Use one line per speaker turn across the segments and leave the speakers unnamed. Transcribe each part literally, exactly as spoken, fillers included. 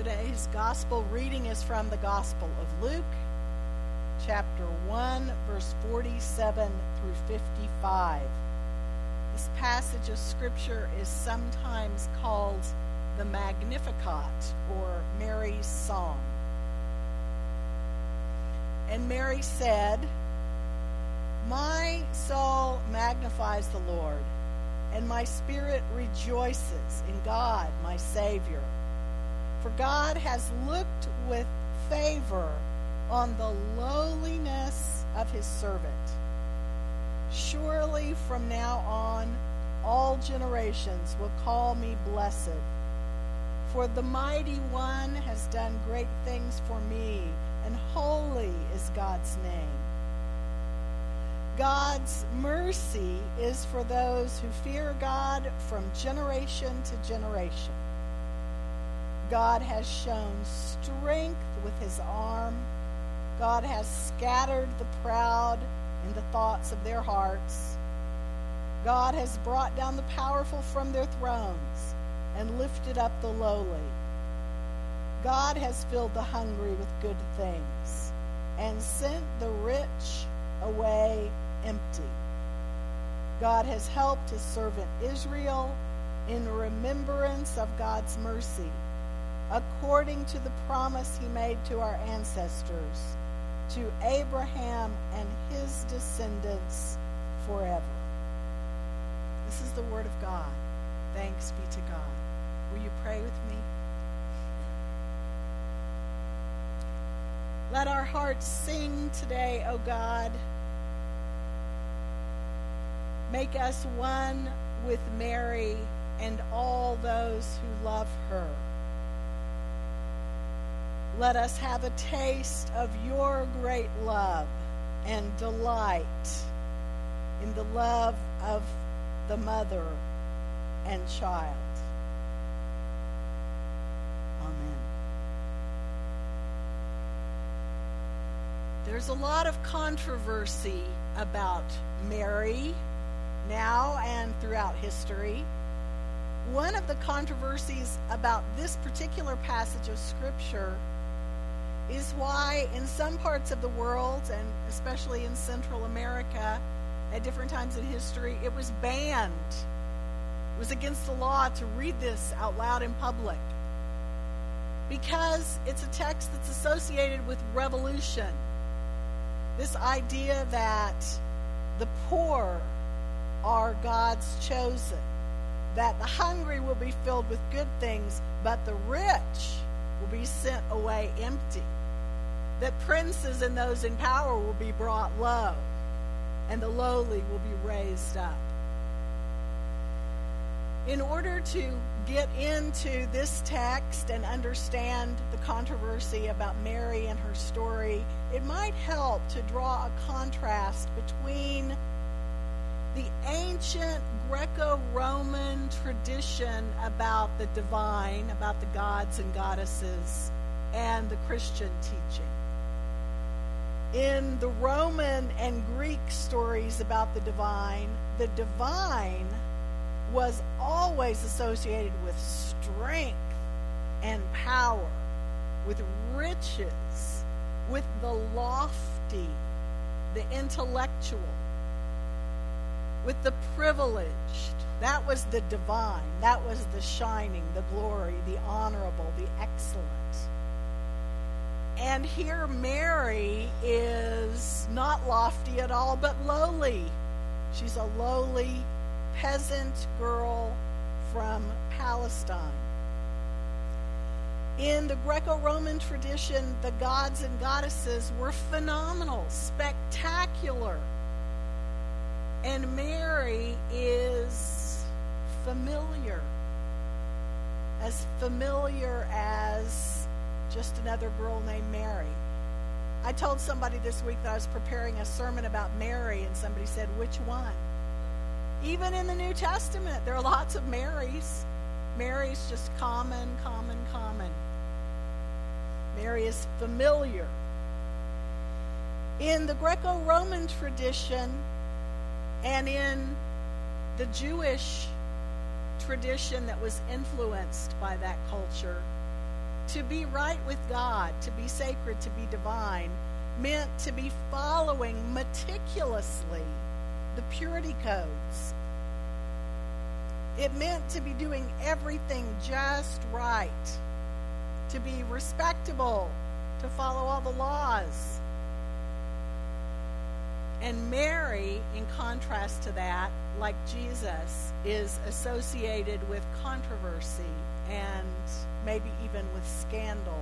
Today's gospel reading is from the Gospel of Luke, chapter one, verse forty-seven through fifty-five. This passage of Scripture is sometimes called the Magnificat, or Mary's Song. And Mary said, "My soul magnifies the Lord, and my spirit rejoices in God, my Savior. For God has looked with favor on the lowliness of his servant. Surely from now on all generations will call me blessed. For the Mighty One has done great things for me, and holy is God's name. God's mercy is for those who fear God from generation to generation. God has shown strength with his arm. God has scattered the proud in the thoughts of their hearts. God has brought down the powerful from their thrones and lifted up the lowly. God has filled the hungry with good things and sent the rich away empty. God has helped his servant Israel in remembrance of God's mercy, according to the promise he made to our ancestors, to Abraham and his descendants forever." This is the word of God. Thanks be to God. Will you pray with me? Let our hearts sing today, O God. Make us one with Mary and all those who love her. Let us have a taste of your great love and delight in the love of the mother and child. Amen. There's a lot of controversy about Mary now and throughout history. One of the controversies about this particular passage of Scripture is why in some parts of the world, and especially in Central America, at different times in history, it was banned. It was against the law to read this out loud in public, because it's a text that's associated with revolution. This idea that the poor are God's chosen, that the hungry will be filled with good things, but the rich will be sent away empty, that princes and those in power will be brought low, and the lowly will be raised up. In order to get into this text and understand the controversy about Mary and her story, it might help to draw a contrast between the ancient Greco-Roman tradition about the divine, about the gods and goddesses, and the Christian teaching. In the Roman and Greek stories about the divine, the divine was always associated with strength and power, with riches, with the lofty, the intellectual, with the privileged. That was the divine. That was the shining, the glory, the honorable, the excellent. And here Mary is not lofty at all, but lowly. She's a lowly peasant girl from Palestine. In the Greco-Roman tradition, the gods and goddesses were phenomenal, spectacular. And Mary is familiar, as familiar as just another girl named Mary. I told somebody this week that I was preparing a sermon about Mary, and somebody said, "Which one?" Even in the New Testament, there are lots of Marys. Mary's just common, common, common. Mary is familiar. In the Greco-Roman tradition and in the Jewish tradition that was influenced by that culture, To be right with God, to be sacred, to be divine, meant to be following meticulously the purity codes. It meant to be doing everything just right, to be respectable, to follow all the laws. And Mary, in contrast to that, like Jesus, is associated with controversy and maybe even with scandal.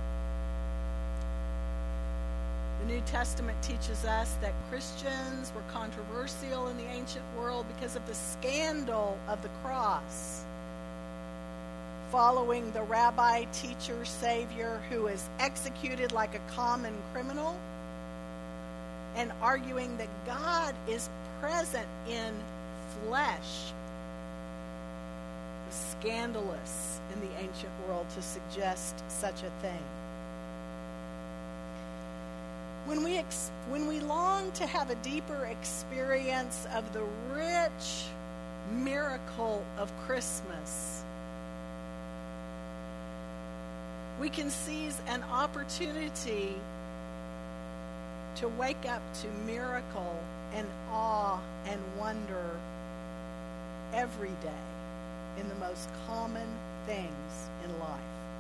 The New Testament teaches us that Christians were controversial in the ancient world because of the scandal of the cross. Following the rabbi, teacher, savior who is executed like a common criminal, and arguing that God is present in flesh. It was scandalous in the ancient world to suggest such a thing. When we ex- when we long to have a deeper experience of the rich miracle of Christmas, we can seize an opportunity to wake up to miracle and awe and wonder every day in the most common things in life.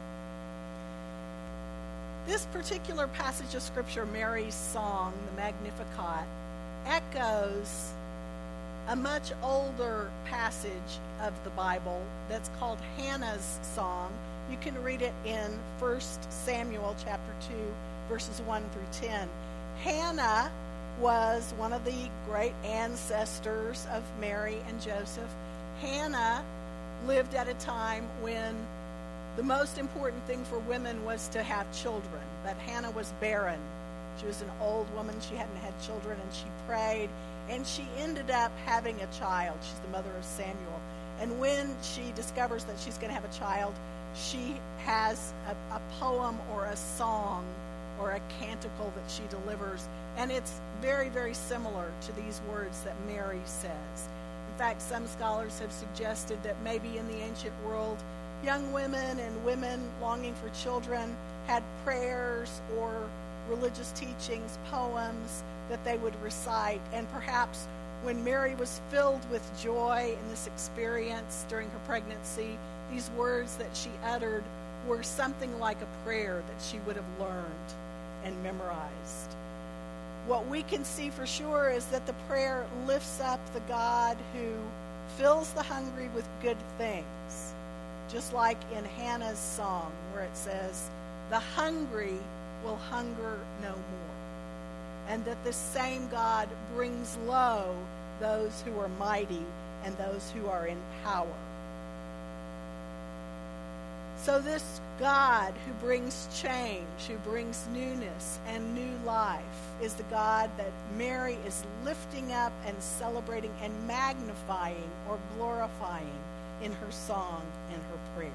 This particular passage of Scripture, Mary's song, the Magnificat, echoes a much older passage of the Bible that's called Hannah's song. You can read it in First Samuel chapter two, verses one through ten. Hannah was one of the great ancestors of Mary and Joseph. Hannah lived at a time when the most important thing for women was to have children. But Hannah was barren. She was an old woman. She hadn't had children, and she prayed, and she ended up having a child. She's the mother of Samuel. And when she discovers that she's going to have a child, she has a, a poem or a song or a canticle that she delivers. And it's very, very similar to these words that Mary says. In fact, some scholars have suggested that maybe in the ancient world, young women and women longing for children had prayers or religious teachings, poems that they would recite. And perhaps when Mary was filled with joy in this experience during her pregnancy, these words that she uttered were something like a prayer that she would have learned and memorized. What we can see for sure is that the prayer lifts up the God who fills the hungry with good things. Just like in Hannah's song where it says, the hungry will hunger no more. And that the same God brings low those who are mighty and those who are in power. So this God who brings change, who brings newness and new life, is the God that Mary is lifting up and celebrating and magnifying or glorifying in her song and her prayer.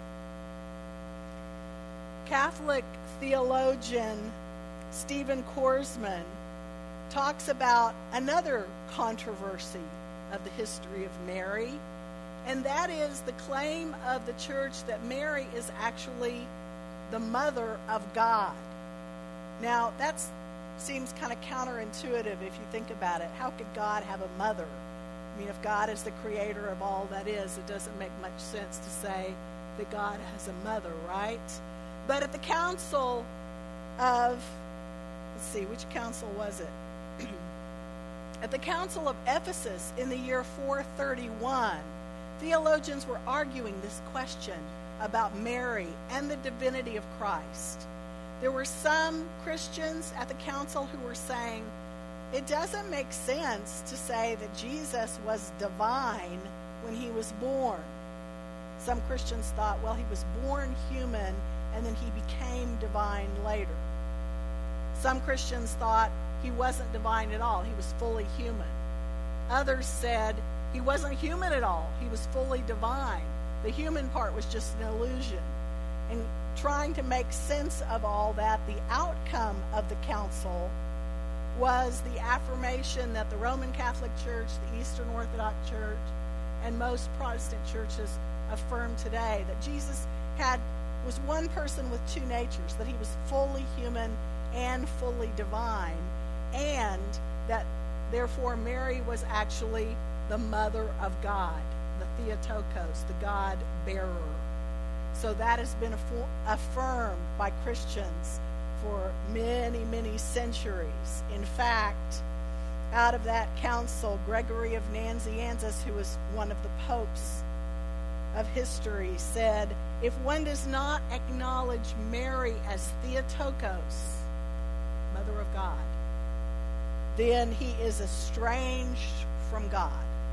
Catholic theologian Stephen Korsman talks about another controversy of the history of Mary, and that is the claim of the church that Mary is actually the mother of God. Now, that seems kind of counterintuitive if you think about it. How could God have a mother? I mean, if God is the creator of all that is, it doesn't make much sense to say that God has a mother, right? But at the council of, let's see, which council was it? At the council of Ephesus in the year four thirty-one, theologians were arguing this question about Mary and the divinity of Christ. There were some Christians at the council who were saying, it doesn't make sense to say that Jesus was divine when he was born. Some Christians thought, well, he was born human and then he became divine later. Some Christians thought he wasn't divine at all. He was fully human. Others said he wasn't human at all. He was fully divine. The human part was just an illusion. And trying to make sense of all that, the outcome of the council was the affirmation that the Roman Catholic Church, the Eastern Orthodox Church, and most Protestant churches affirm today, that Jesus had was one person with two natures, that he was fully human and fully divine, and that therefore Mary was actually the mother of God, the Theotokos, the God bearer. So that has been affo- affirmed by Christians for many, many centuries. In fact, out of that council, Gregory of Nazianzus, who was one of the popes of history, said, if one does not acknowledge Mary as Theotokos, Mother of God, then he is estranged from God.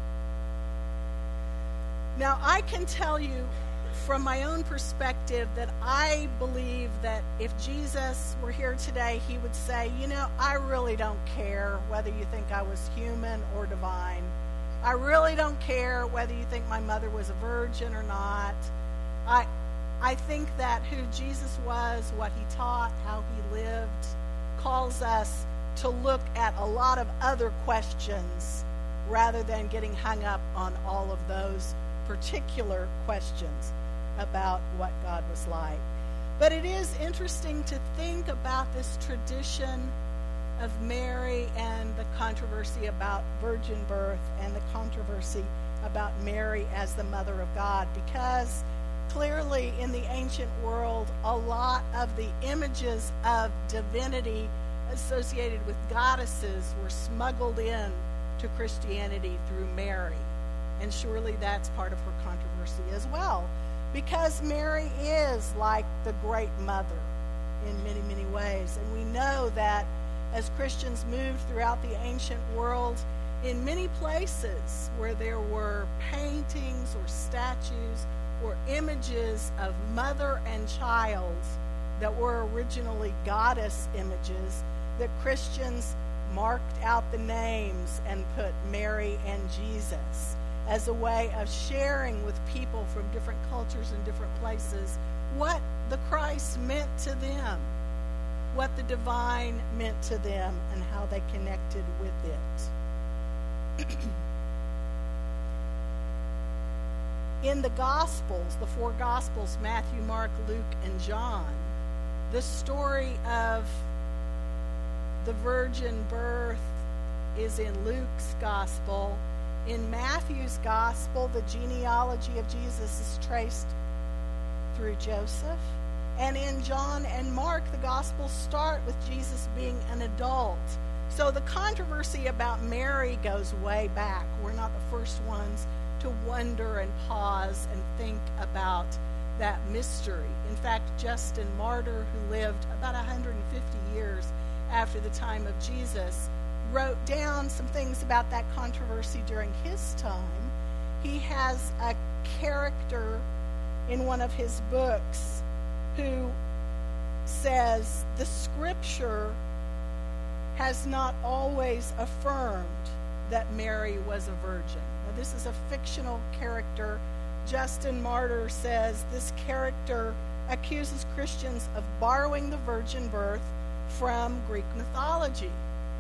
Now, I can tell you from my own perspective that I believe that if Jesus were here today, he would say, you know, I really don't care whether you think I was human or divine. I really don't care whether you think my mother was a virgin or not. I, I think that who Jesus was, what he taught, how he lived, calls us to look at a lot of other questions rather than getting hung up on all of those particular questions about what God was like. But it is interesting to think about this tradition of Mary and the controversy about virgin birth and the controversy about Mary as the mother of God, because clearly in the ancient world, a lot of the images of divinity associated with goddesses were smuggled in to Christianity through Mary. And surely that's part of her controversy as well, because Mary is like the great mother in many, many ways. And we know that as Christians moved throughout the ancient world, in many places where there were paintings or statues or images of mother and child that were originally goddess images, that Christians marked out the names and put Mary and Jesus as a way of sharing with people from different cultures and different places what the Christ meant to them, what the divine meant to them, and how they connected with it. In the Gospels, the four Gospels, Matthew, Mark, Luke, and John, the story of the virgin birth is in Luke's Gospel. In Matthew's Gospel, the genealogy of Jesus is traced through Joseph. And in John and Mark, the Gospels start with Jesus being an adult. So the controversy about Mary goes way back. We're not the first ones to wonder and pause and think about that mystery. In fact, Justin Martyr, who lived about one hundred fifty years after the time of Jesus, wrote down some things about that controversy during his time. He has a character in one of his books who says the scripture has not always affirmed that Mary was a virgin. Now, this is a fictional character. Justin Martyr says this character accuses Christians of borrowing the virgin birth from Greek mythology.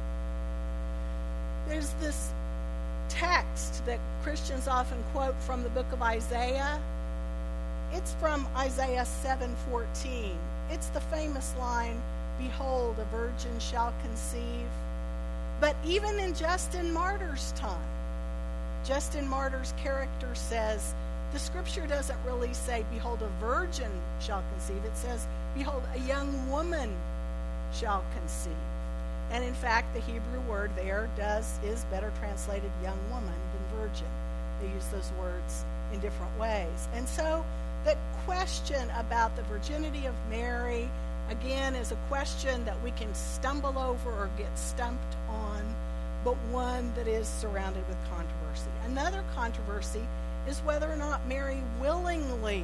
There's this text that Christians often quote from the book of Isaiah. It's from Isaiah seven fourteen. It's the famous line, "Behold, a virgin shall conceive." But even in Justin Martyr's time, Justin Martyr's character says, the scripture doesn't really say, "Behold, a virgin shall conceive." It says, "Behold, a young woman shall conceive." And in fact, the Hebrew word there does is better translated young woman than virgin. They use those words in different ways. And so the question about the virginity of Mary, again, is a question that we can stumble over or get stumped on, but one that is surrounded with controversy. Another controversy is whether or not Mary willingly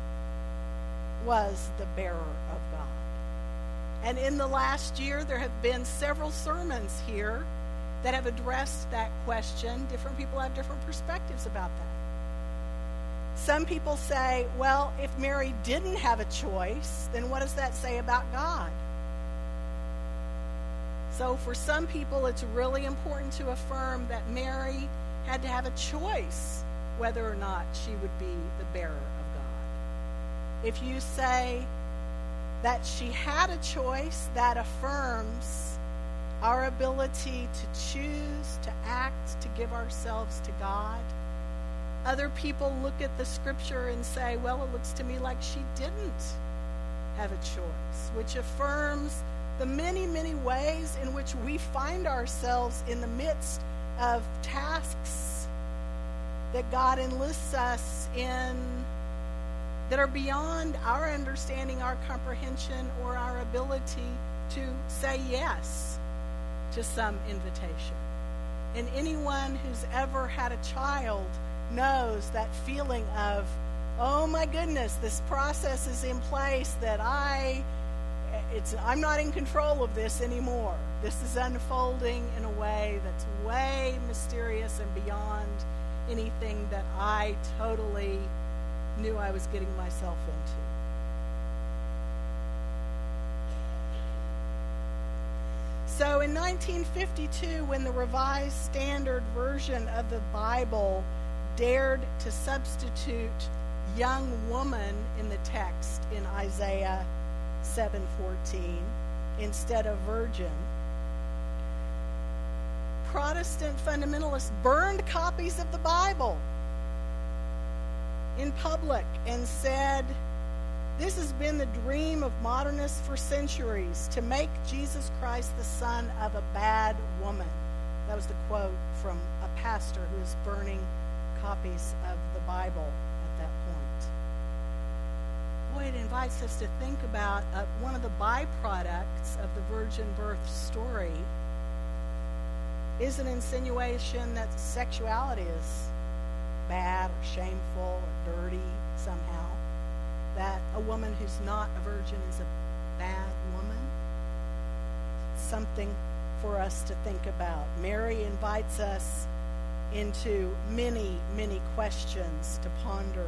was the bearer of God. And in the last year, there have been several sermons here that have addressed that question. Different people have different perspectives about that. Some people say, well, if Mary didn't have a choice, then what does that say about God? So for some people, it's really important to affirm that Mary had to have a choice whether or not she would be the bearer of God. If you say that she had a choice, that affirms our ability to choose, to act, to give ourselves to God. Other people look at the scripture and say, well, it looks to me like she didn't have a choice, which affirms the many, many ways in which we find ourselves in the midst of tasks that God enlists us in that are beyond our understanding, our comprehension, or our ability to say yes to some invitation. And anyone who's ever had a child knows that feeling of, oh my goodness, this process is in place that I, it's, I'm not in control of this anymore. This is unfolding in a way that's way mysterious and beyond anything that I totally knew I was getting myself into. So in nineteen fifty-two, when the Revised Standard Version of the Bible dared to substitute young woman in the text in Isaiah seven fourteen instead of virgin, Protestant fundamentalists burned copies of the Bible in public and said, this has been the dream of modernists for centuries, to make Jesus Christ the son of a bad woman. That was the quote from a pastor who was burning copies of the Bible at that point. Boy, it invites us to think about uh, one of the byproducts of the virgin birth story is an insinuation that sexuality is bad or shameful or dirty somehow. That a woman who's not a virgin is a bad woman. Something for us to think about. Mary invites us into many, many questions to ponder.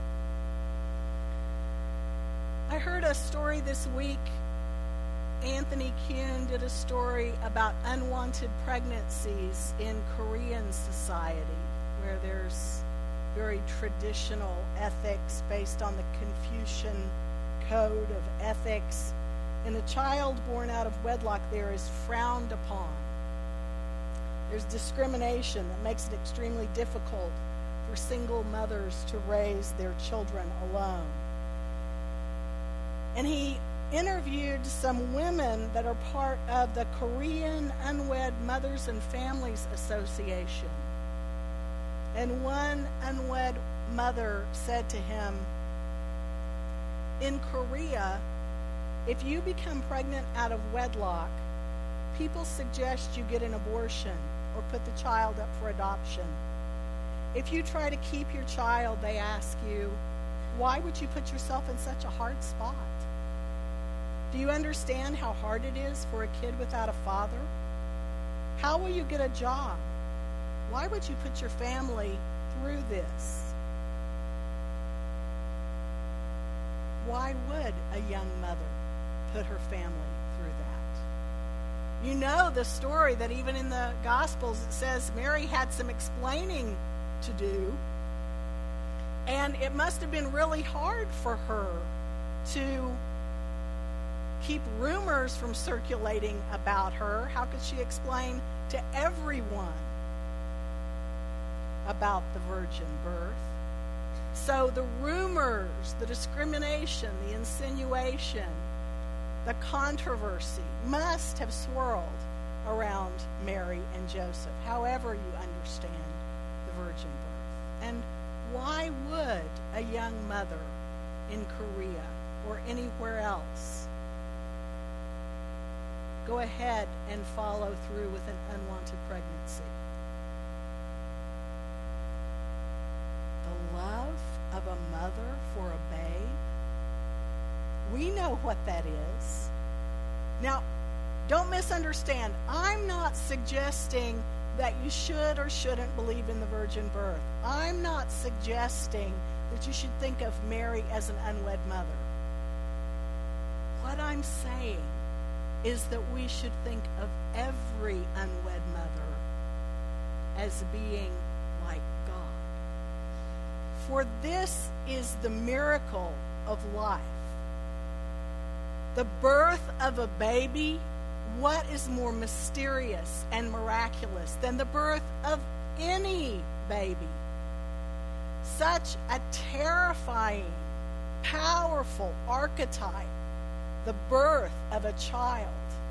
I heard a story this week. Anthony Kuhn did a story about unwanted pregnancies in Korean society, where there's very traditional ethics based on the Confucian code of ethics, and a child born out of wedlock there is frowned upon. There's discrimination that makes it extremely difficult for single mothers to raise their children alone. And he interviewed some women that are part of the Korean Unwed Mothers and Families Association. And one unwed mother said to him, in Korea, if you become pregnant out of wedlock, people suggest you get an abortion or put the child up for adoption. If you try to keep your child, they ask you, why would you put yourself in such a hard spot? Do you understand how hard it is for a kid without a father? How will you get a job? Why would you put your family through this? Why would a young mother put her family through that? You know the story that even in the Gospels it says Mary had some explaining to do, and it must have been really hard for her to keep rumors from circulating about her. How could she explain to everyone about the virgin birth? So the rumors, the discrimination, the insinuation, the controversy must have swirled around Mary and Joseph, however you understand the virgin birth. And why would a young mother in Korea or anywhere else go ahead and follow through with an unwanted pregnancy? The love of a mother for a babe. We know what that is. Now, don't misunderstand. I'm not suggesting that you should or shouldn't believe in the virgin birth. I'm not suggesting that you should think of Mary as an unwed mother. What I'm saying is that we should think of every unwed mother as being like God. For this is the miracle of life. The birth of a baby, what is more mysterious and miraculous than the birth of any baby? Such a terrifying, powerful archetype, the birth of a child.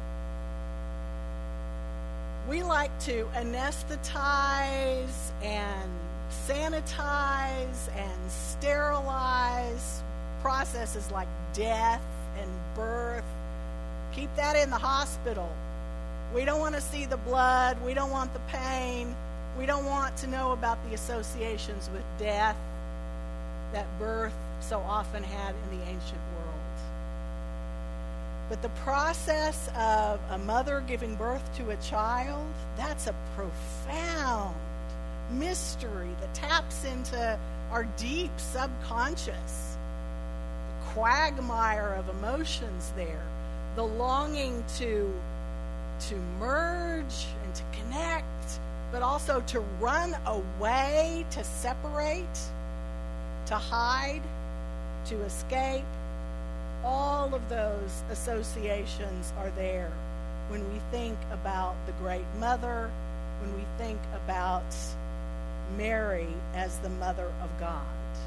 We like to anesthetize and sanitize and sterilize processes like death and birth. Keep that in the hospital. We don't want to see the blood. We don't want the pain. We don't want to know about the associations with death that birth so often had in the ancient world. But the process of a mother giving birth to a child, that's a profound mystery that taps into our deep subconscious. The quagmire of emotions there, the longing to, to merge and to connect, but also to run away, to separate, to hide, to escape. All of those associations are there when we think about the Great Mother, when we think about Mary as the Mother of God.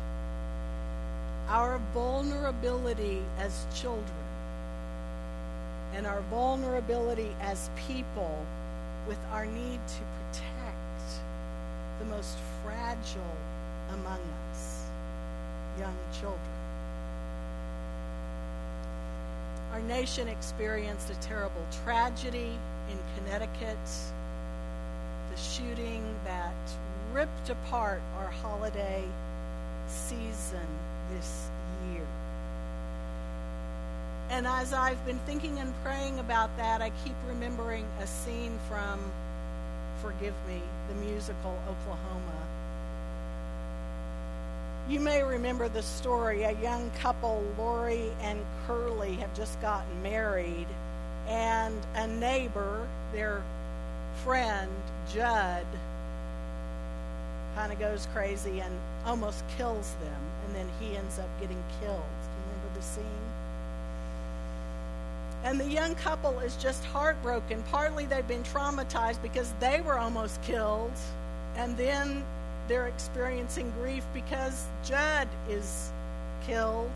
Our vulnerability as children and our vulnerability as people with our need to protect the most fragile among us, young children. Our nation experienced a terrible tragedy in Connecticut, the shooting that ripped apart our holiday season this year. And as I've been thinking and praying about that, I keep remembering a scene from, forgive me, the musical Oklahoma. You may remember the story. A young couple, Lori and Curly, have just gotten married, and a neighbor, their friend, Judd, kind of goes crazy and almost kills them, and then he ends up getting killed. Do you remember the scene? And the young couple is just heartbroken. Partly they've been traumatized because they were almost killed, and then they're experiencing grief because Judd is killed.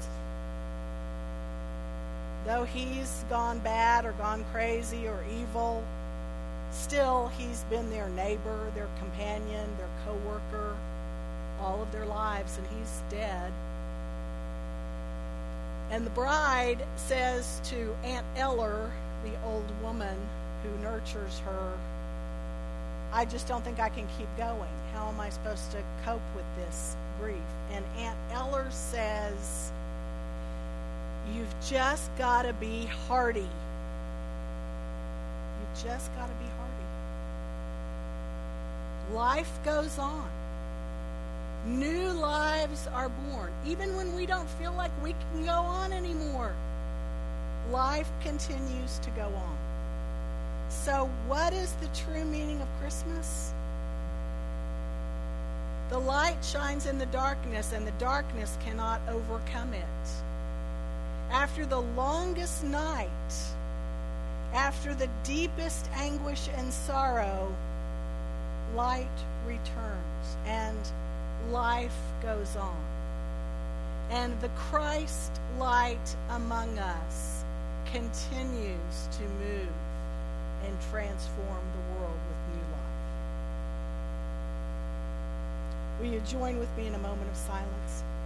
Though he's gone bad or gone crazy or evil, still he's been their neighbor, their companion, their co-worker, all of their lives, and he's dead. And the bride says to Aunt Eller, the old woman who nurtures her, I just don't think I can keep going. How am I supposed to cope with this grief? And Aunt Eller says, you've just got to be hardy. You've just got to be hardy. Life goes on. New lives are born. Even when we don't feel like we can go on anymore, life continues to go on. So what is the true meaning of Christmas? The light shines in the darkness, and the darkness cannot overcome it. After the longest night, after the deepest anguish and sorrow, light returns, and life goes on. And the Christ light among us continues to move and transform the world with new life. Will you join with me in a moment of silence?